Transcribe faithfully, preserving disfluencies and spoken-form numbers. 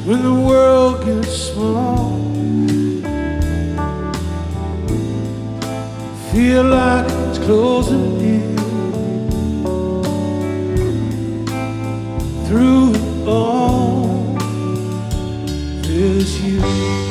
when the world gets small. Feel like it's closing in. Through it all, there's you.